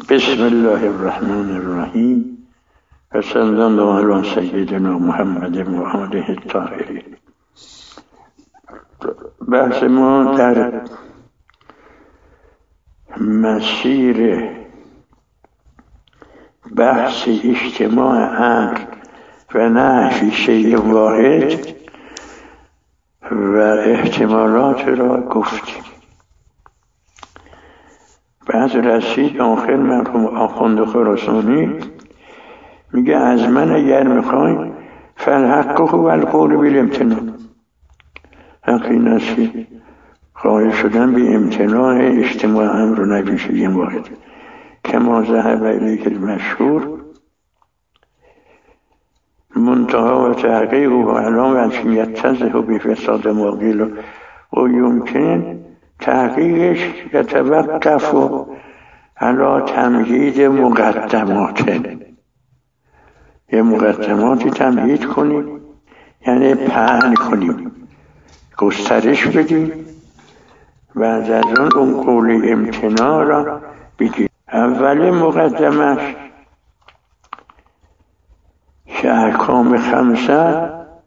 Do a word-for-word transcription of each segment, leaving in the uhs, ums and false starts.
بسم الله الرحمن الرحیم و صلی الله علی سیدنا محمد و آله الطاهرین. بحث ما در مسیر بحث اجتماع امر و نفی شیء واحد و احتمالات را گفتیم. بعد رسید آخر مرحوم آخوند خراسانی میگه از من اگر میخواین فالحق هو القول بالامتناع. حق این است که قائل شدن به امتناع اجتماع امر و نفی شیء واحد کما ذهب الیه المشهور منتها و تحقیق و علام و یتضح بفساد ما قیل و یمکن تحقیقش یتوقف علی تمهید مقدمات. یه مقدماتی تمهید کنیم، یعنی پهن کنیم، گسترش بدیم، بعد از اون اون قول امتناع را بگیم. اول مقدمش که احکام خمسه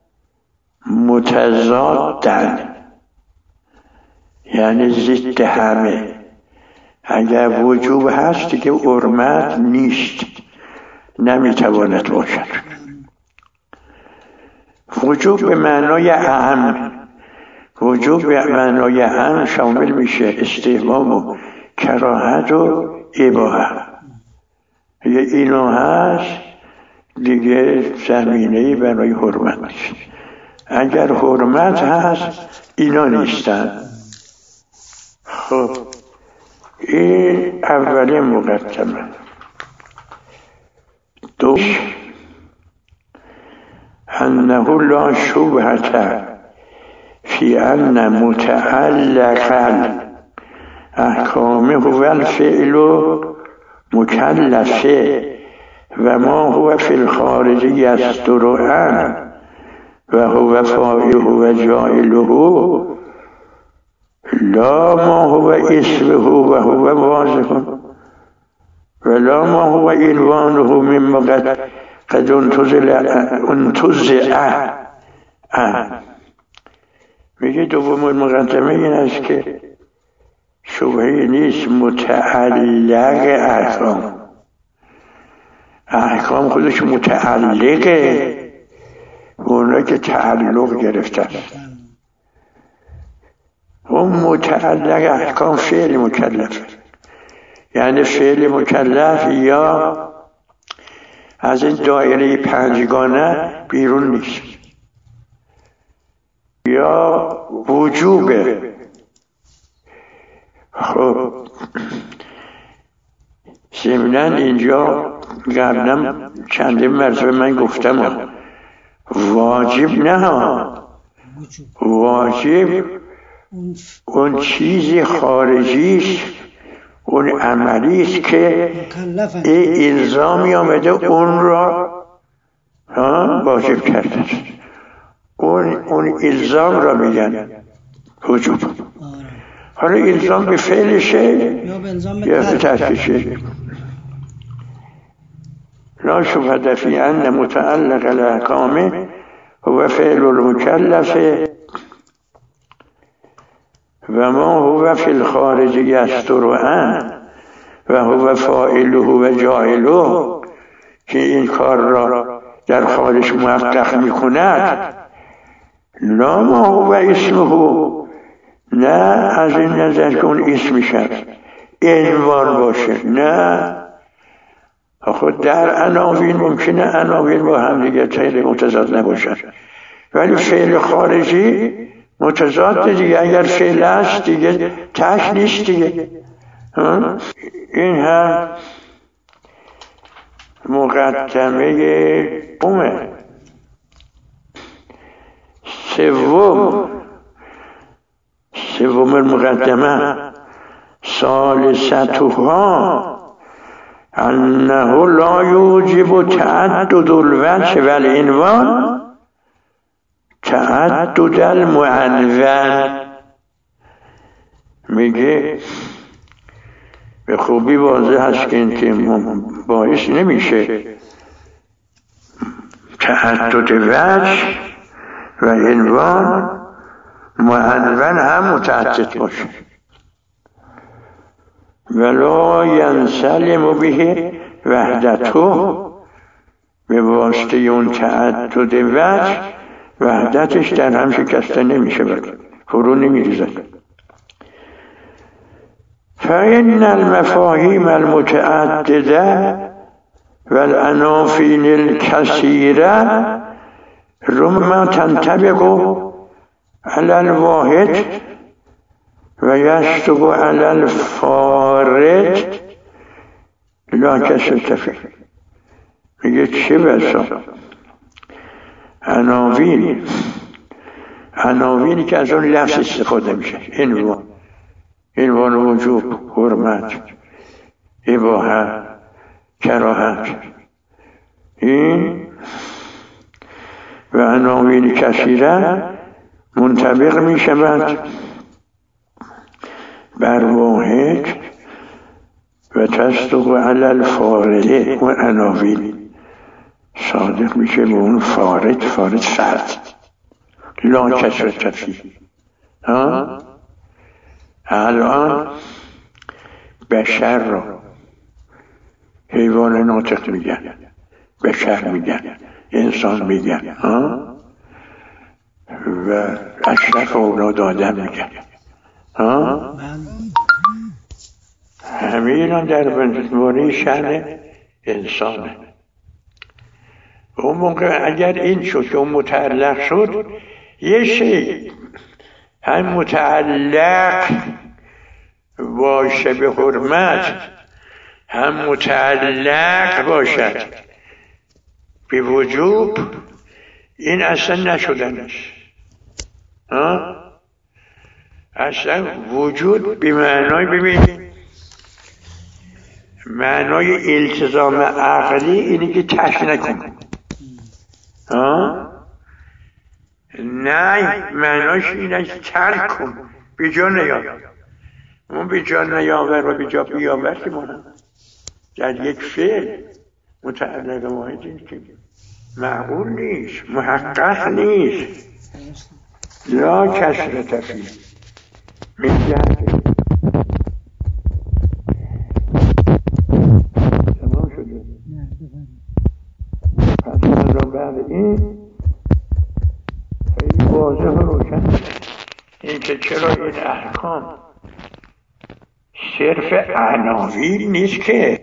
متضادن، یعنی ضد همه. اگر وجوب هست دیگه حرمت نیست، نمیتواند باشد. وجوب به معنای اهم، وجوب به معنای اهم شامل میشه استحباب و کراهت و اباحه. یه اینو هست دیگه زمینه‌ای برای حرمت نیست. اگر حرمت هست اینا نیستن. خب این اولین مقدمه. دوش انه لا شبهة فی ان متعلق احکام هو الفعل مکلفه و ما هو فی الخارج یصدر عنه و هو فاعله و جاعله لا ما هو اسمه و هو واضح ولا ما هو عنوانه مما قد قد انتزع. میگه دوم مقدمه این است که شبهه نیست متعلق احکام. احکام خودش متعلقه اونا که تعلق گرفتن. اون متعلق احکام فعل مکلف، یعنی فعل مکلف یا از این دایره پنجگانه بیرون نیست، یا وجوبه. خب ضمناً اینجا قبلا چندین مرتبه من گفتم واجب نه، واجب اون چیزی خارجیست، اون عملیست که این الزامی آمده اون را واجب کرده. اون اون الزام را میگن وجوب. حالا الزام به فعلشه یا به ترکشه. لا شبهة فی ان متعلق الاحکام هو فعل المکلف و ما هو فی الخارج یصدر عنه و هو فاعله و جاعله، که این کار را در خارج محقق میکند. لا ما هو اسمه، نه از این نظر که اون اسم شد عنوان باشه، نه. خود در عناوین ممکنه عناوین با هم دیگه خیلی متضاد نباشن، ولی فعل خارجی متضاد دیگه. اگر فعل است دیگه تک نیست دیگه. این هم مقدمه اومه. سوم سوم المقدمه ثالثتها انه لا یوجب تعدد الوجه والعنوان تعدد المعنون. میگه به خوبی واضح هست که این که باعث نمیشه تعدد وجه و عنوان معنون هم متعدد باشه. ولا ینسلم به وحدته، به واسطه اون تعدد وجه وحدتش در هم شکسته نمیشه، فرو نمیریزد. فإن المفاهیم المتعدده والعنافین الكثیره ربما تنطبق على الواحد و یصدق على الفارد لا کثرة فیه. میگه چه بسا عناوین، عناوینی که از اون لفظ استفاده میشه، عنوان، عنوان وجوب، حرمت، اباحت، کراهت، این و عناوین کثیره منطبق می شود بر واحد و تصدق علی الفارده، و عناوین صادق میشه به اون فارد، فارد فرد، لا کثرة فیه. ها الان بشر را حیوان ناطق میگن، بشر میگن، انسان میگن، ها و اشرف اولاد آدم میگن، ها همه اینا در باره شأن انسانه. اون موقع اگر این شد که اون متعلق شد، یه شی هم متعلق باشه به حرمت، هم متعلق باشد به وجوب، این اصلا نشدنش. ها اصلا وجود به معنای، ببین معنای التزام عقلی اینه که ترک نکن. ها نه، معناش اینه که ترک کن، به جا نیاور. اون به جا نیاور و به جا بیاور که مهم در یک فعل متعلق واحد این که معقول نیست، محقق نیست. لا کثرة فیه میگه تمام شده. پس از بعد این خیلی واضح و روشن این که چرا این احکام صرف عناوین نیست، که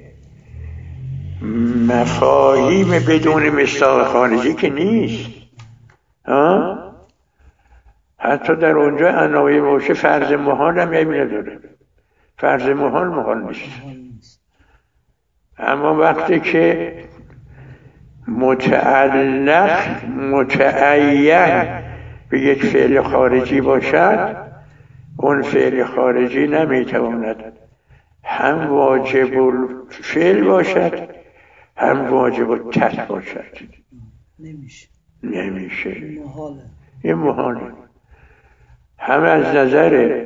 مفاهیم بدون مصداق خارجی که نیست. ها حتی در اونجا عناوین باشه فرض محال هم یه نداره، فرض محال محال نیست. اما وقتی که متعلق متعین به یک فعل خارجی باشد، اون فعل خارجی نمیتواند هم واجب الفعل باشد هم واجب الترک باشد. نمیشه نمیشه محاله. این محاله. هم از نظر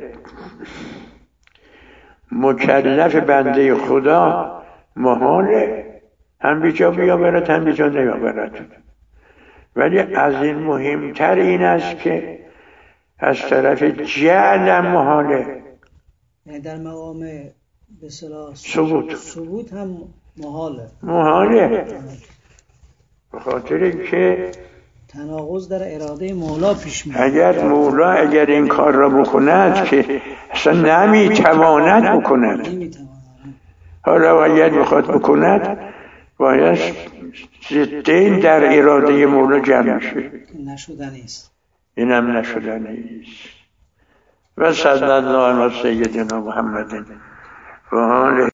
مکلف بنده خدا محاله، هم بیجا بیاورد هم بیجا نیاورد. ولی از این مهمتر این است که از طرف جعل محاله، یعنی در مقام به اصطلاح ثبوت ثبوت هم محاله محاله به خاطر اینکه تناقض در اراده مولا پیش میاد. اگر مولا اگر این کار را بکند که اصلا نمیتواند بکند، حالا اگر بخواد بکند باید ضدین در اراده مولا جمع میشه. نشدنی است. اینم نشدنی است. و صلی الله علی سیدنا محمد و آله